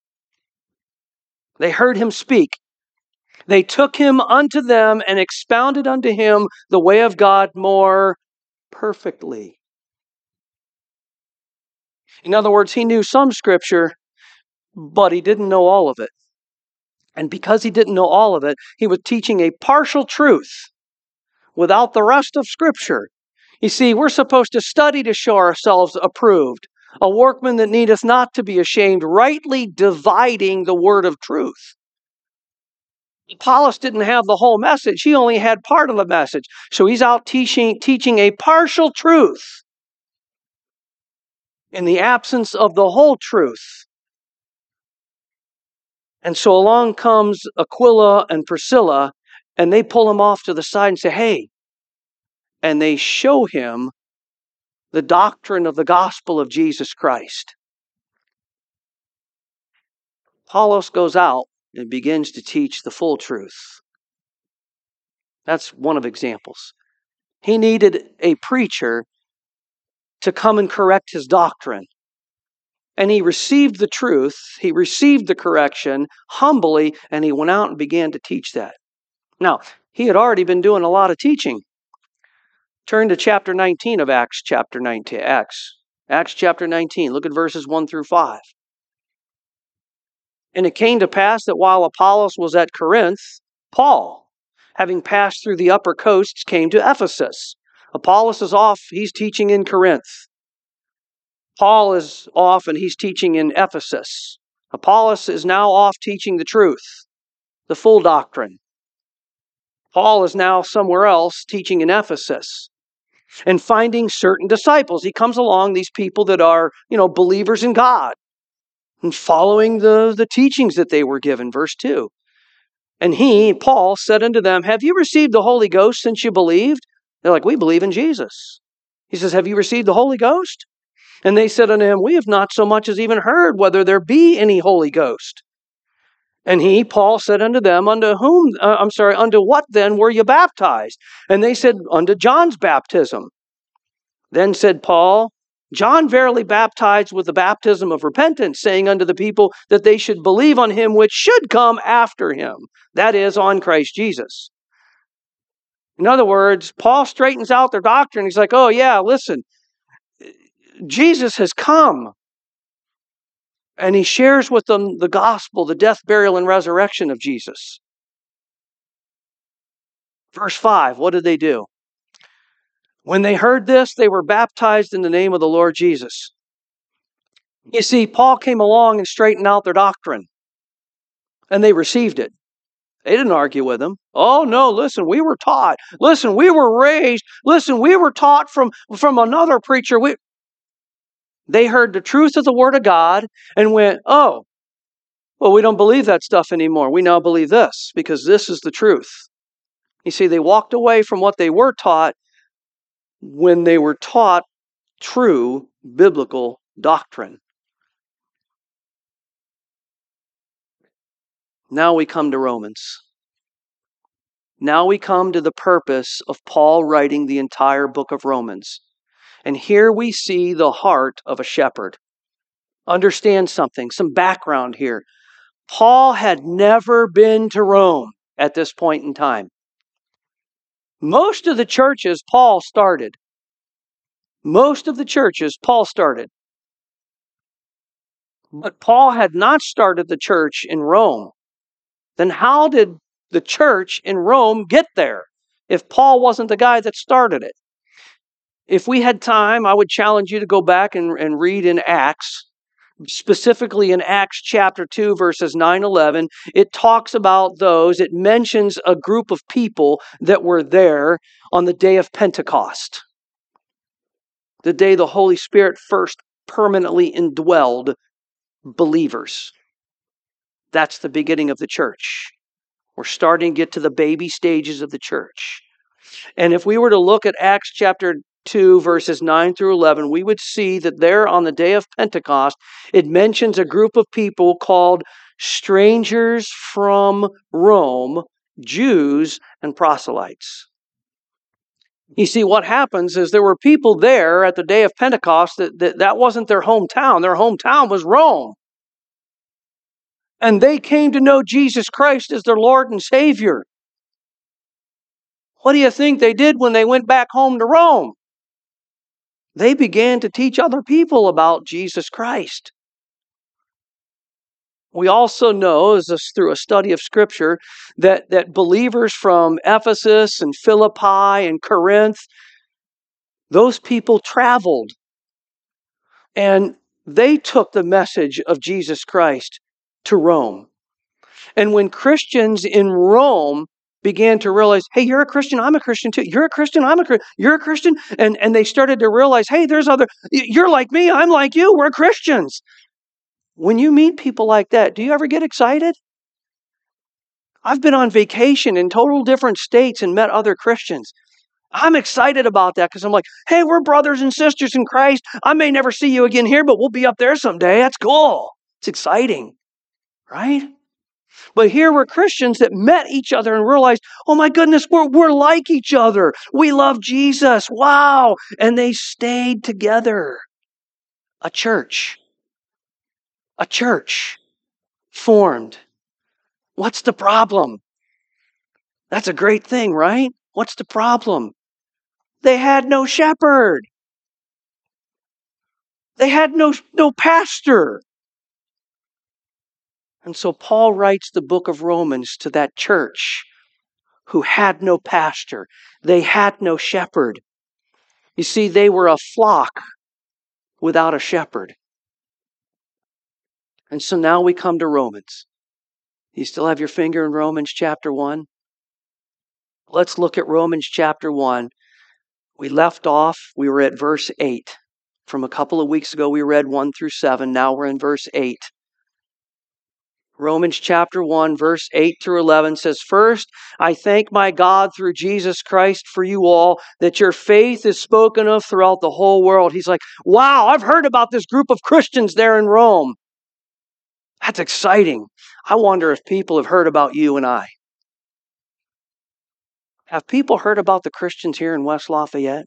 They heard him speak. They took him unto them and expounded unto him the way of God more perfectly. In other words, he knew some Scripture, but he didn't know all of it. And because he didn't know all of it, he was teaching a partial truth without the rest of Scripture. You see, we're supposed to study to show ourselves approved, a workman that needeth not to be ashamed, rightly dividing the word of truth. Apollos didn't have the whole message. He only had part of the message. So he's out teaching, teaching a partial truth in the absence of the whole truth. And so along comes Aquila and Priscilla, and they pull him off to the side and say, hey, and they show him the doctrine of the gospel of Jesus Christ. Apollos goes out and begins to teach the full truth. That's one of examples. He needed a preacher to come and correct his doctrine. And he received the truth, he received the correction humbly, and he went out and began to teach that. Now, he had already been doing a lot of teaching. Turn to chapter nineteen of Acts chapter nineteen. Acts, Acts chapter nineteen. Look at verses one through five. And it came to pass that while Apollos was at Corinth, Paul, having passed through the upper coasts, came to Ephesus. Apollos is off, he's teaching in Corinth. Paul is off and he's teaching in Ephesus. Apollos is now off teaching the truth, the full doctrine. Paul is now somewhere else teaching in Ephesus and finding certain disciples. He comes along, these people that are, you know, believers in God and following the, the teachings that they were given. Verse two. And he, Paul, said unto them, have you received the Holy Ghost since you believed? They're like, we believe in Jesus. He says, have you received the Holy Ghost? And they said unto him, we have not so much as even heard whether there be any Holy Ghost. And he, Paul, said unto them, unto whom, uh, I'm sorry, unto what then were you baptized? And they said, unto John's baptism. Then said Paul, John verily baptized with the baptism of repentance, saying unto the people that they should believe on him which should come after him, that is, on Christ Jesus. In other words, Paul straightens out their doctrine. He's like, oh yeah, listen, Jesus has come. And he shares with them the gospel, the death, burial, and resurrection of Jesus. Verse five, what did they do? When they heard this, they were baptized in the name of the Lord Jesus. You see, Paul came along and straightened out their doctrine. And they received it. They didn't argue with him. Oh, no, listen, we were taught. Listen, we were raised. Listen, we were taught from, from another preacher. We... They heard the truth of the Word of God and went, oh, well, we don't believe that stuff anymore. We now believe this because this is the truth. You see, they walked away from what they were taught when they were taught true biblical doctrine. Now we come to Romans. Now we come to the purpose of Paul writing the entire book of Romans. And here we see the heart of a shepherd. Understand something, some background here. Paul had never been to Rome at this point in time. Most of the churches Paul started. Most of the churches Paul started. But Paul had not started the church in Rome. Then how did the church in Rome get there if Paul wasn't the guy that started it? If we had time, I would challenge you to go back and, and read in Acts. Specifically in Acts chapter two, verses nine, eleven, it talks about those, it mentions a group of people that were there on the day of Pentecost. The day the Holy Spirit first permanently indwelled believers. That's the beginning of the church. We're starting to get to the baby stages of the church. And if we were to look at Acts chapter two, verses nine through eleven, we would see that there on the day of Pentecost, it mentions a group of people called strangers from Rome, Jews and proselytes. You see, what happens is there were people there at the day of Pentecost that that, that wasn't their hometown. Their hometown was Rome. And they came to know Jesus Christ as their Lord and Savior. What do you think they did when they went back home to Rome? They began to teach other people about Jesus Christ. We also know, as this, through a study of Scripture, that, that believers from Ephesus and Philippi and Corinth, those people traveled. And they took the message of Jesus Christ to Rome. And when Christians in Rome began to realize, hey, you're a Christian, I'm a Christian too. You're a Christian, I'm a Christian. You're a Christian. And, and they started to realize, hey, there's other, you're like me, I'm like you, we're Christians. When you meet people like that, do you ever get excited? I've been on vacation in total different states and met other Christians. I'm excited about that because I'm like, hey, we're brothers and sisters in Christ. I may never see you again here, but we'll be up there someday. That's cool. It's exciting, right? But here were Christians that met each other and realized, oh my goodness, we're, we're like each other. We love Jesus. Wow. And they stayed together. A church. A church formed. What's the problem? That's a great thing, right? What's the problem? They had no shepherd. They had no, no pastor. And so Paul writes the book of Romans to that church who had no pastor. They had no shepherd. You see, they were a flock without a shepherd. And so now we come to Romans. You still have your finger in Romans chapter one? Let's look at Romans chapter one. We left off, we were at verse eight. From a couple of weeks ago, we read one through seven. Now we're in verse eight. Romans chapter one, verse eight through eleven says, "First, I thank my God through Jesus Christ for you all, that your faith is spoken of throughout the whole world." He's like, wow, I've heard about this group of Christians there in Rome. That's exciting. I wonder if people have heard about you and I. Have people heard about the Christians here in West Lafayette?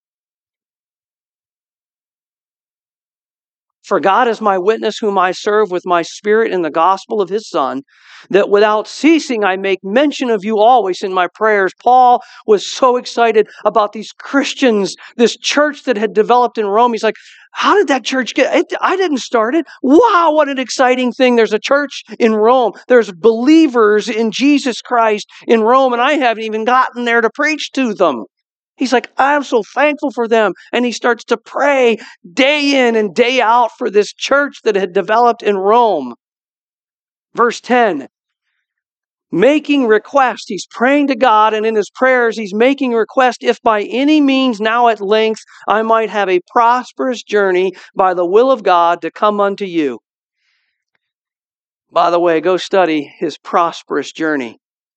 For God is my witness, whom I serve with my spirit in the gospel of his Son, that without ceasing I make mention of you always in my prayers. Paul was so excited about these Christians, this church that had developed in Rome. He's like, how did that church get? It, I didn't start it. Wow, what an exciting thing. There's a church in Rome. There's believers in Jesus Christ in Rome, and I haven't even gotten there to preach to them. He's like, I'm so thankful for them. And he starts to pray day in and day out for this church that had developed in Rome. Verse ten, making request. He's praying to God, and in his prayers, he's making request, if by any means now at length I might have a prosperous journey by the will of God to come unto you. By the way, go study his prosperous journey.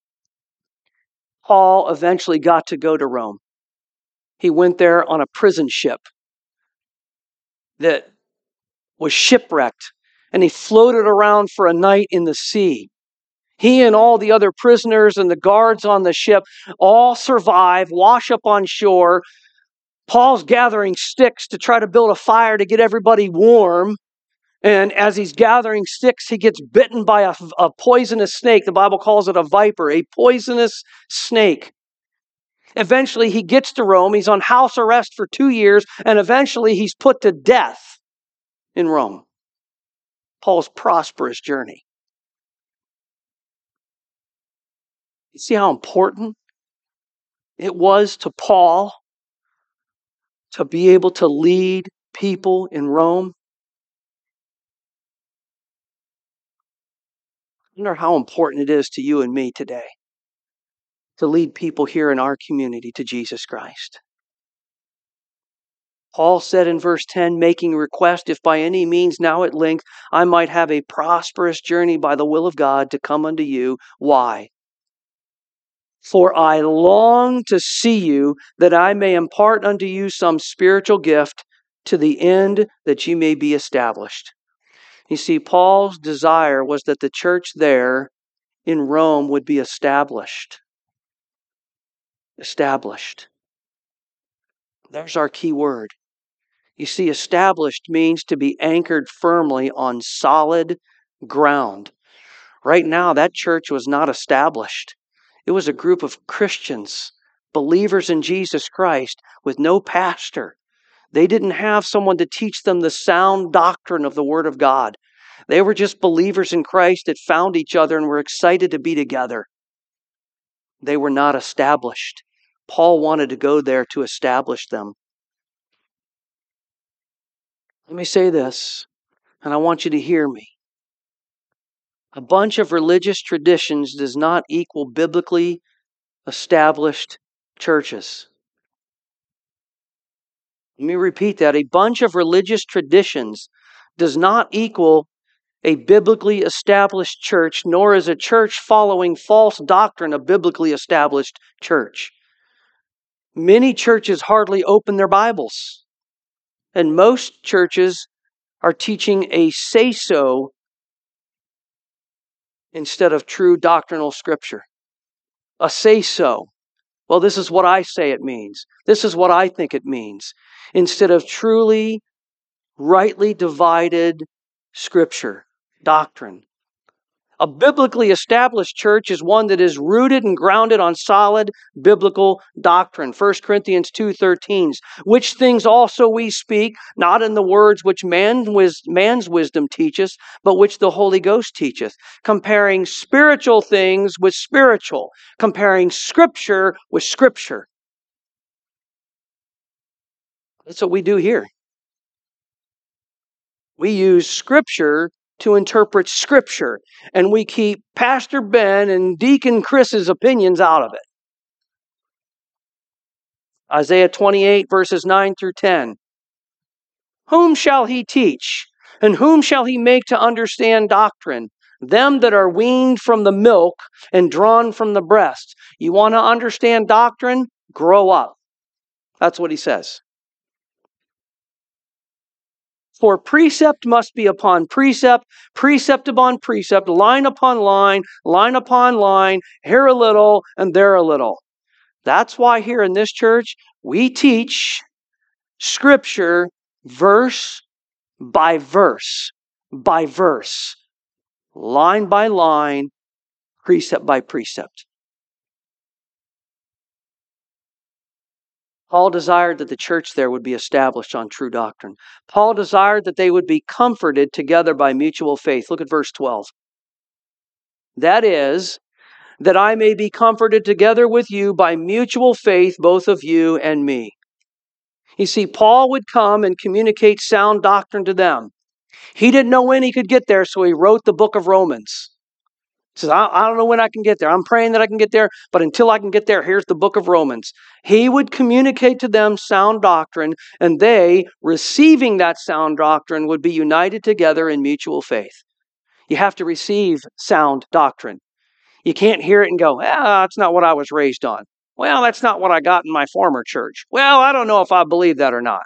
Paul eventually got to go to Rome. He went there on a prison ship that was shipwrecked, and he floated around for a night in the sea. He and all the other prisoners and the guards on the ship all survive, wash up on shore. Paul's gathering sticks to try to build a fire to get everybody warm. And as he's gathering sticks, he gets bitten by a, a poisonous snake. The Bible calls it a viper, a poisonous snake. Eventually, he gets to Rome. He's on house arrest for two years, and eventually he's put to death in Rome. Paul's prosperous journey. You see how important it was to Paul to be able to lead people in Rome? I wonder how important it is to you and me today to lead people here in our community to Jesus Christ. Paul said in verse ten, making request, if by any means now at length I might have a prosperous journey by the will of God to come unto you. Why? For I long to see you, that I may impart unto you some spiritual gift, to the end that you may be established. You see, Paul's desire was that the church there in Rome would be established. Established. There's our key word. You see, established means to be anchored firmly on solid ground. Right now, that church was not established. It was a group of Christians, believers in Jesus Christ, with no pastor. They didn't have someone to teach them the sound doctrine of the Word of God. They were just believers in Christ that found each other and were excited to be together. They were not established. Paul wanted to go there to establish them. Let me say this, and I want you to hear me. A bunch of religious traditions does not equal biblically established churches. Let me repeat that. A bunch of religious traditions does not equal a biblically established church, nor is a church following false doctrine a biblically established church. Many churches hardly open their Bibles. And most churches are teaching a say-so instead of true doctrinal scripture. A say-so. Well, this is what I say it means. This is what I think it means. Instead of truly, rightly divided scripture, doctrine. A biblically established church is one that is rooted and grounded on solid biblical doctrine. First Corinthians two thirteen, which things also we speak, not in the words which man, man's wisdom teacheth, but which the Holy Ghost teacheth, comparing spiritual things with spiritual, comparing Scripture with Scripture. That's what we do here. We use Scripture to interpret Scripture, and we keep Pastor Ben and Deacon Chris's opinions out of it. Isaiah twenty-eight, verses nine through ten. Whom shall he teach? And whom shall he make to understand doctrine? Them that are weaned from the milk and drawn from the breast. You want to understand doctrine? Grow up. That's what he says. For precept must be upon precept, precept upon precept, line upon line, line upon line, here a little and there a little. That's why here in this church, we teach Scripture verse by verse, by verse, line by line, precept by precept. Paul desired that the church there would be established on true doctrine. Paul desired that they would be comforted together by mutual faith. Look at verse twelve. That is, that I may be comforted together with you by mutual faith, both of you and me. You see, Paul would come and communicate sound doctrine to them. He didn't know when he could get there, so he wrote the book of Romans. He says, I, I don't know when I can get there. I'm praying that I can get there, but until I can get there, here's the book of Romans. He would communicate to them sound doctrine, and they, receiving that sound doctrine, would be united together in mutual faith. You have to receive sound doctrine. You can't hear it and go, ah, that's not what I was raised on. Well, that's not what I got in my former church. Well, I don't know if I believe that or not.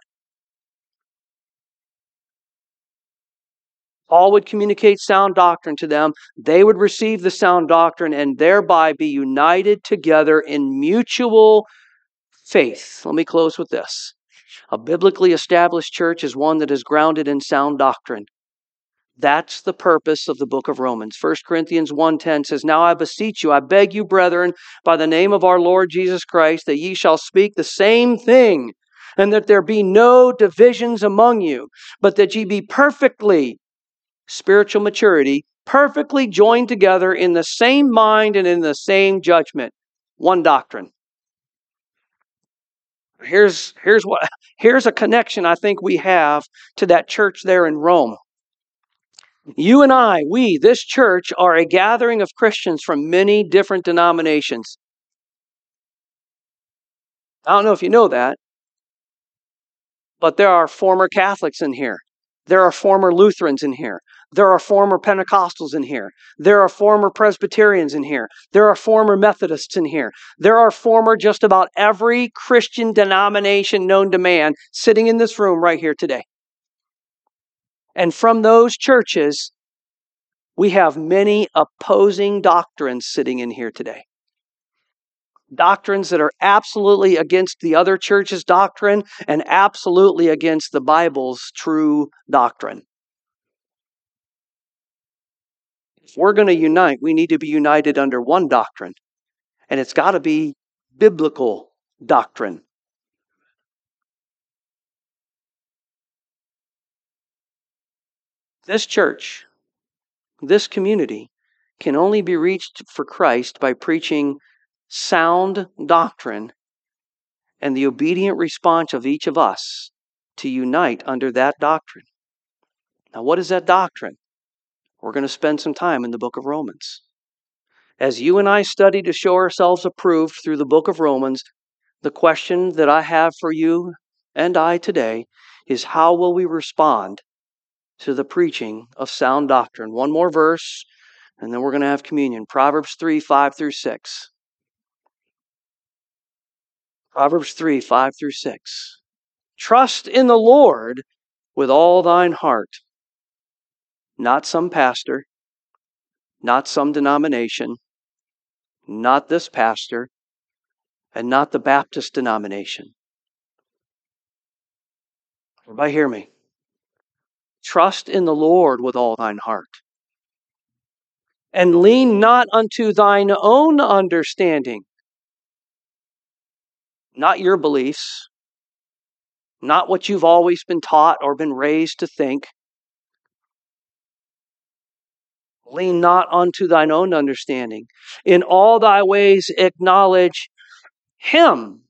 Paul would communicate sound doctrine to them. They would receive the sound doctrine and thereby be united together in mutual faith. Let me close with this. A biblically established church is one that is grounded in sound doctrine. That's the purpose of the book of Romans. First Corinthians one ten says, Now I beseech you, I beg you, brethren, by the name of our Lord Jesus Christ, that ye shall speak the same thing, and that there be no divisions among you, but that ye be perfectly, spiritual maturity, perfectly joined together in the same mind and in the same judgment. One doctrine. Here's, here's, what, here's a connection I think we have to that church there in Rome. You and I, we, this church, are a gathering of Christians from many different denominations. I don't know if you know that, but there are former Catholics in here. There are former Lutherans in here. There are former Pentecostals in here. There are former Presbyterians in here. There are former Methodists in here. There are former just about every Christian denomination known to man sitting in this room right here today. And from those churches, we have many opposing doctrines sitting in here today. Doctrines that are absolutely against the other church's doctrine and absolutely against the Bible's true doctrine. If we're going to unite, we need to be united under one doctrine. And it's got to be biblical doctrine. This church, this community, can only be reached for Christ by preaching sound doctrine and the obedient response of each of us to unite under that doctrine. Now, what is that doctrine? We're going to spend some time in the book of Romans. As you and I study to show ourselves approved through the book of Romans, the question that I have for you and I today is, how will we respond to the preaching of sound doctrine? One more verse, and then we're going to have communion. Proverbs three, five through six. Proverbs three, five through six. Trust in the Lord with all thine heart. Not some pastor, not some denomination, not this pastor, and not the Baptist denomination. Everybody hear me. Trust in the Lord with all thine heart. And lean not unto thine own understanding. Not your beliefs, not what you've always been taught or been raised to think. Lean not unto thine own understanding. In all thy ways acknowledge Him.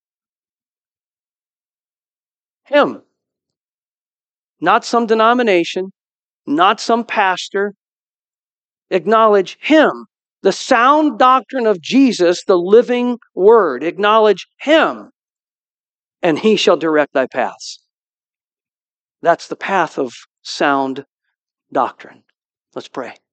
Him. Not some denomination, not some pastor. Acknowledge Him. The sound doctrine of Jesus, the living Word. Acknowledge Him, and He shall direct thy paths. That's the path of sound doctrine. Let's pray.